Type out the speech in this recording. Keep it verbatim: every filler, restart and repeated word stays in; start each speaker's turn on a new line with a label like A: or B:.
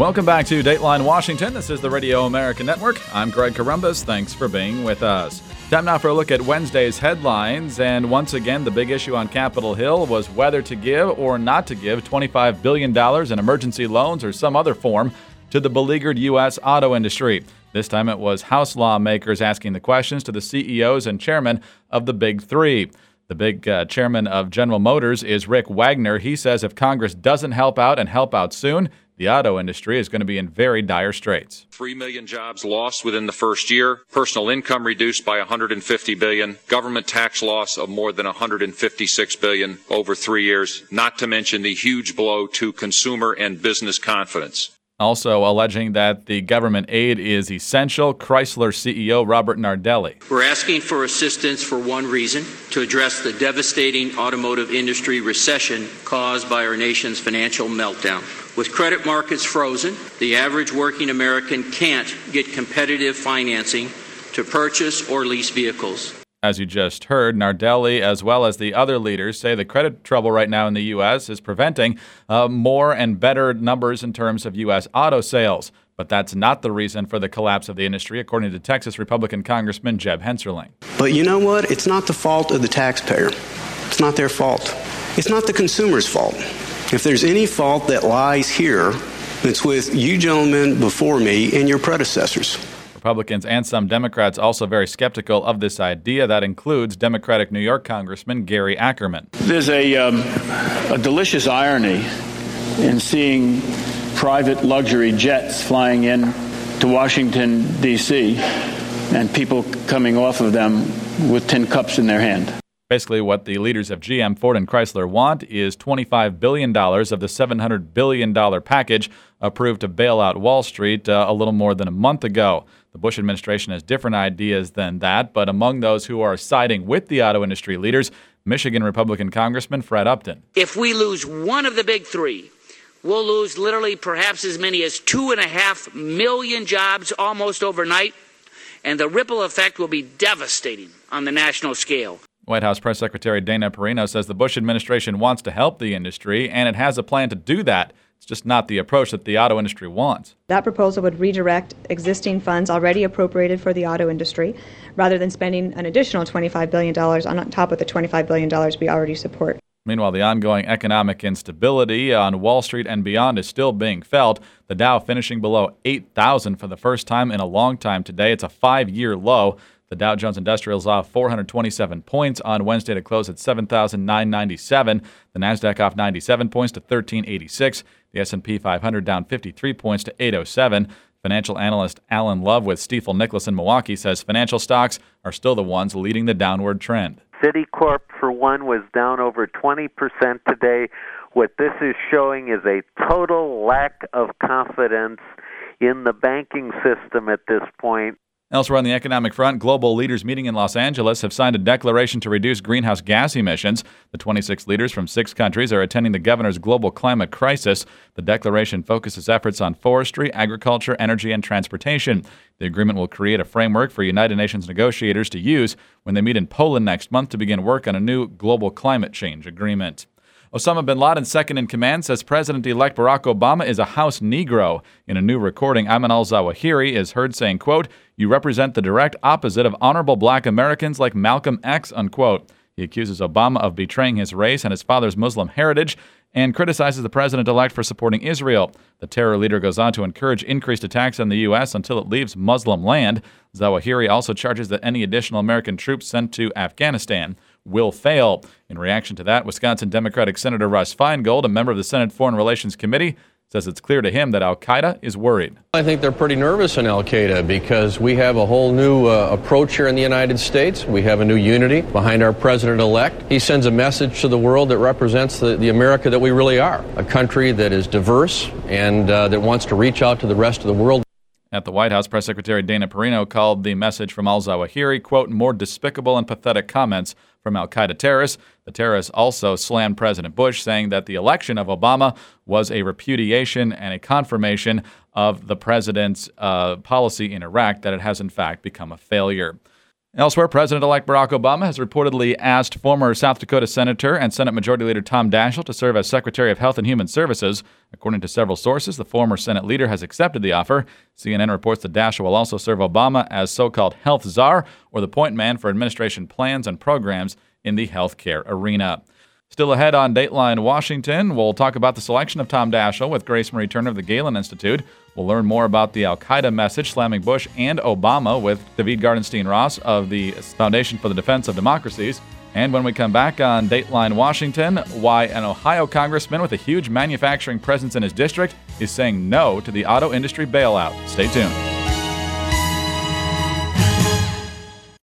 A: Welcome back to Dateline Washington. This is the Radio America Network. I'm Greg Corombos. Thanks for being with us. Time now for a look at Wednesday's headlines. And once again, the big issue on Capitol Hill was whether to give or not to give twenty-five billion dollars in emergency loans or some other form to the beleaguered U S auto industry. This time it was House lawmakers asking the questions to the C E Os and chairmen of the Big Three. The big uh, chairman of General Motors is Rick Wagner. He says if Congress doesn't help out and help out soon, the auto industry is going to be in very dire straits.
B: Three million jobs lost within the first year, personal income reduced by one hundred fifty billion dollars, government tax loss of more than one hundred fifty-six billion dollars over three years, not to mention the huge blow to consumer and business confidence.
A: Also alleging that the government aid is essential, Chrysler C E O Robert Nardelli.
C: We're asking for assistance for one reason, to address the devastating automotive industry recession caused by our nation's financial meltdown. With credit markets frozen, the average working American can't get competitive financing to purchase or lease vehicles.
A: As you just heard, Nardelli, as well as the other leaders, say the credit trouble right now in the U S is preventing uh, more and better numbers in terms of U S auto sales. But that's not the reason for the collapse of the industry, according to Texas Republican Congressman Jeb Hensarling.
D: But you know what? It's not the fault of the taxpayer. It's not their fault. It's not the consumer's fault. If there's any fault that lies here, it's with you gentlemen before me and your predecessors.
A: Republicans and some Democrats also very skeptical of this idea. That includes Democratic New York Congressman Gary Ackerman.
E: There's a, um, a delicious irony in seeing private luxury jets flying in to Washington, D C, and people coming off of them with tin cups in their hand.
A: Basically, what the leaders of G M, Ford, and Chrysler want is twenty-five billion dollars of the seven hundred billion dollars package approved to bail out Wall Street uh, a little more than a month ago. The Bush administration has different ideas than that, but among those who are siding with the auto industry leaders, Michigan Republican Congressman Fred Upton.
F: If we lose one of the big three, we'll lose literally perhaps as many as two and a half million jobs almost overnight, and the ripple effect will be devastating on the national scale.
A: White House Press Secretary Dana Perino says the Bush administration wants to help the industry, and it has a plan to do that. It's just not the approach that the auto industry wants.
G: That proposal would redirect existing funds already appropriated for the auto industry, rather than spending an additional twenty-five billion dollars on top of the twenty-five billion dollars we already support.
A: Meanwhile, the ongoing economic instability on Wall Street and beyond is still being felt. The Dow finishing below eight thousand for the first time in a long time today. It's a five-year low. The Dow Jones Industrial is off four hundred twenty-seven points on Wednesday to close at seven thousand nine hundred ninety-seven. The Nasdaq off ninety-seven points to thirteen eighty-six. The S and P five hundred down fifty-three points to eight oh seven. Financial analyst Alan Love with Stifel Nicholas in Milwaukee says financial stocks are still the ones leading the downward trend.
H: Citicorp, for one, was down over twenty percent today. What this is showing is a total lack of confidence in the banking system at this point.
A: Elsewhere on the economic front, global leaders meeting in Los Angeles have signed a declaration to reduce greenhouse gas emissions. The twenty-six leaders from six countries are attending the governor's global climate crisis. The declaration focuses efforts on forestry, agriculture, energy, and transportation. The agreement will create a framework for United Nations negotiators to use when they meet in Poland next month to begin work on a new global climate change agreement. Osama bin Laden's second-in-command says President-elect Barack Obama is a House Negro. In a new recording, Ayman al-Zawahiri is heard saying, quote, "You represent the direct opposite of honorable black Americans like Malcolm X," unquote. He accuses Obama of betraying his race and his father's Muslim heritage and criticizes the president-elect for supporting Israel. The terror leader goes on to encourage increased attacks on the U S until it leaves Muslim land. Zawahiri also charges that any additional American troops sent to Afghanistan will fail. In reaction to that, Wisconsin Democratic Senator Russ Feingold, a member of the Senate Foreign Relations Committee, says it's clear to him that al-Qaeda is worried.
I: I think they're pretty nervous in al-Qaeda because we have a whole new uh, approach here in the United States. We have a new unity behind our president-elect. He sends a message to the world that represents the, the America that we really are, a country that is diverse and uh, that wants to reach out to the rest of the world.
A: At the White House, Press Secretary Dana Perino called the message from al-Zawahiri, quote, more despicable and pathetic comments from al-Qaeda terrorists. The terrorists also slammed President Bush, saying that the election of Obama was a repudiation and a confirmation of the president's uh, policy in Iraq, that it has in fact become a failure. Elsewhere, President-elect Barack Obama has reportedly asked former South Dakota Senator and Senate Majority Leader Tom Daschle to serve as Secretary of Health and Human Services. According to several sources, the former Senate leader has accepted the offer. C N N reports that Daschle will also serve Obama as so-called health czar, or the point man for administration plans and programs in the healthcare arena. Still ahead on Dateline Washington, we'll talk about the selection of Tom Daschle with Grace Marie Turner of the Galen Institute. We'll learn more about the Al-Qaeda message slamming Bush and Obama with David Gardenstein-Ross of the Foundation for the Defense of Democracies. And when we come back on Dateline Washington, why an Ohio congressman with a huge manufacturing presence in his district is saying no to the auto industry bailout. Stay tuned.